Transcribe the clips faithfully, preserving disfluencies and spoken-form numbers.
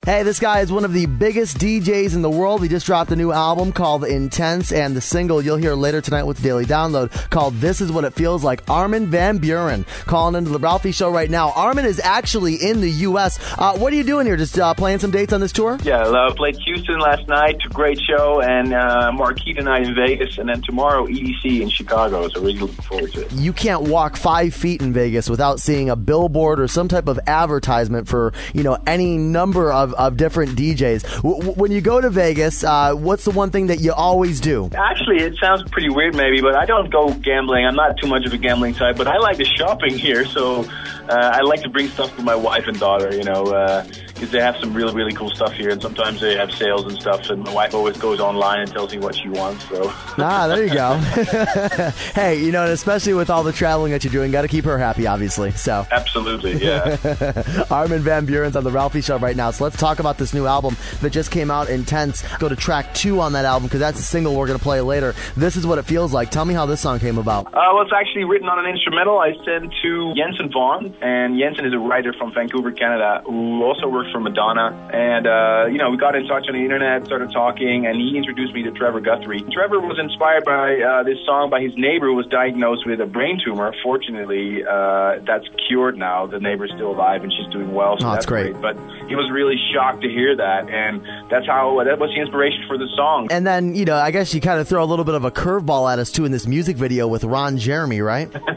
Hey, this guy is one of the biggest D Js in the world. He just dropped a new album called Intense, and the single you'll hear later tonight with the Daily Download called This Is What It Feels Like. Armin van Buuren calling into the Ralphie Show right now. Armin is actually in the U S Uh, what are you doing here? Just uh, playing some dates on this tour? Yeah, I uh, played Houston last night. Great show. And uh, Marquee tonight in Vegas. And then tomorrow, E D C in Chicago. So really looking forward to it. You can't walk five feet in Vegas without seeing a billboard or some type of advertisement for, you know, any number of, of different D Js. W- w- when you go to Vegas, uh, what's the one thing that you always do? Actually, it sounds pretty weird maybe, but I don't go gambling. I'm not too much of a gambling type, but I like the shopping here. So uh, I like to bring stuff for my wife and daughter, you know, because uh, they have some really, really cool stuff here. And sometimes they have sales and stuff. And my wife always goes online and tells me what she wants. So Ah, there you go. Hey, you know, and especially with all the traveling that you're doing, got to keep her happy, obviously. So absolutely, yeah. Armin van Buuren's on the Ralphie Show right now. So let's talk about this new album that just came out, Intense. Go to track two on that album because that's a single we're going to play later. This Is What It Feels Like. Tell me how this song came about. Uh, well, it's actually written on an instrumental I sent to Jensen Vaughn, and Jensen is a writer from Vancouver, Canada, who also works for Madonna. And, uh, you know, we got in touch on the internet, started talking, and he introduced me to Trevor Guthrie. Trevor was inspired by uh, this song by his neighbor who was diagnosed with a brain tumor. Fortunately, uh, that's cured now. The neighbor's still alive, and she's doing well, so oh, that's, that's great. great. But he was really shocked to hear that, and that's how that was the inspiration for the song. And then, you know, I guess you kind of throw a little bit of a curveball at us, too, in this music video with Ron Jeremy, right? It's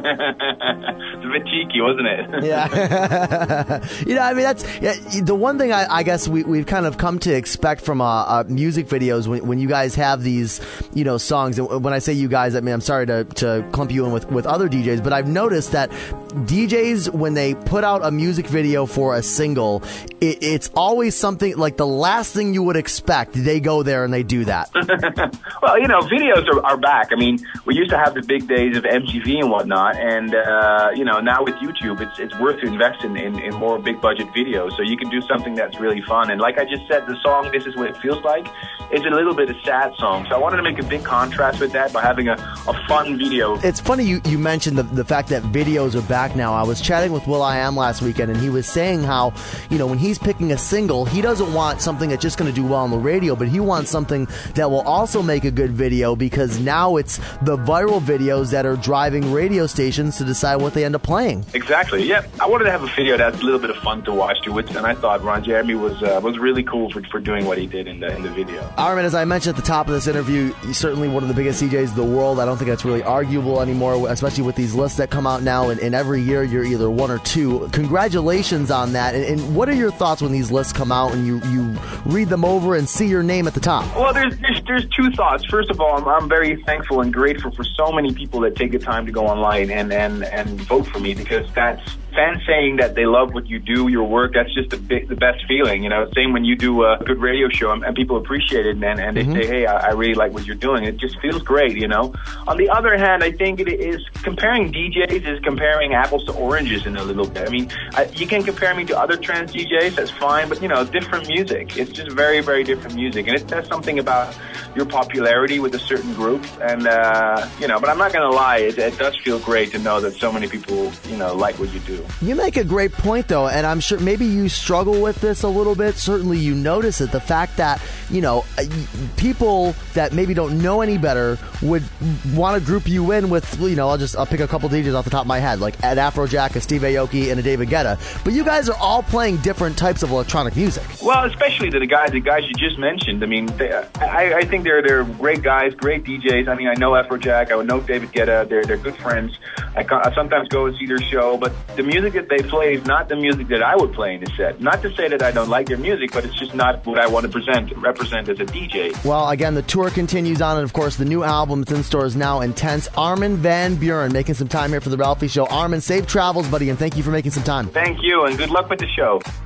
a bit cheeky, wasn't it? Yeah. You know, I mean, that's yeah, the one thing I, I guess we, we've kind of come to expect from uh, uh, music videos when, when you guys have these, you know, songs. And when I say you guys, I mean, I'm sorry to, to clump you in with, with other D Js, but I've noticed that D Js, when they put out a music video for a single, it, it's always something like the last thing you would expect. They go there and they do that. Well, you know, videos are, are back. I mean, we used to have the big days of M T V and whatnot, and, uh, you know, now with YouTube, it's it's worth to invest in, in, in more big-budget videos, so you can do something that's really fun. And like I just said, the song, This Is What It Feels Like, is a little bit of sad song, so I wanted to make a big contrast with that by having a, a fun video. It's funny you, you mentioned the, the fact that videos are back now. I was chatting with will.i.am last weekend, and he was saying how, you know, when he's picking a single, he doesn't want something that's just going to do well on the radio, but he wants something that will also make a good video, because now it's the viral videos that are driving radio stations to decide what they end up playing. Exactly, yeah. I wanted to have a video that's a little bit of fun to watch to it, and I thought Ron Jeremy was uh, was really cool for, for doing what he did in the in the video. Armin, as I mentioned at the top of this interview, you're certainly one of the biggest D Js in the world. I don't think that's really arguable anymore, especially with these lists that come out now, and, and every year you're either one or two. Congratulations on that. And, and what are your thoughts when these lists come out and you, you read them over and see your name at the top? Well, there's there's, there's two thoughts. First of all, I'm, I'm very thankful and grateful for so many people that take the time to go online and, and, and vote for me, because that's fans saying that they love what you do, your work. That's just the, big, the best feeling. You know, same when you do a good radio show and, and people appreciate it, and, and they mm-hmm. say, hey, I, I really like what you're doing. It just feels great, you know. On the other hand, I think it is comparing D Js is comparing apples to oranges in a little bit. I mean, I, you can compare me to other trance D Js, that's fine, but, you know, different music. It's just very, very different music. And it says something about your popularity with a certain group. And, uh, you know, but I'm not going to lie, it, it does feel great to know that so many people, you know, like what you do. You make a great point, though, and I'm sure maybe you struggle with this a little bit. Certainly you notice it, the fact that, you know, people that maybe don't know any better would want to group you in with, you know, I'll just I'll pick a couple D Js off the top of my head, like Ed Afrojack, a Steve Aoki, and a David Guetta. But you guys are all playing different types of electronic music. Well, especially the guys, the guys you just mentioned. I mean, they, I, I think they're they're great guys, great D Js. I mean, I know Afrojack, I know David Guetta. They're they're good friends. I, I sometimes go and see their show, but the music that they play is not the music that I would play in a set. Not to say that I don't like their music, but it's just not what I want to present, represent as a D J. Well, again, the tour continues on, and of course, the new album that's in stores now, Intense. Armin van Buuren making some time here for the Ralphie Show. Armin, safe travels, buddy, and thank you for making some time. Thank you, and good luck with the show.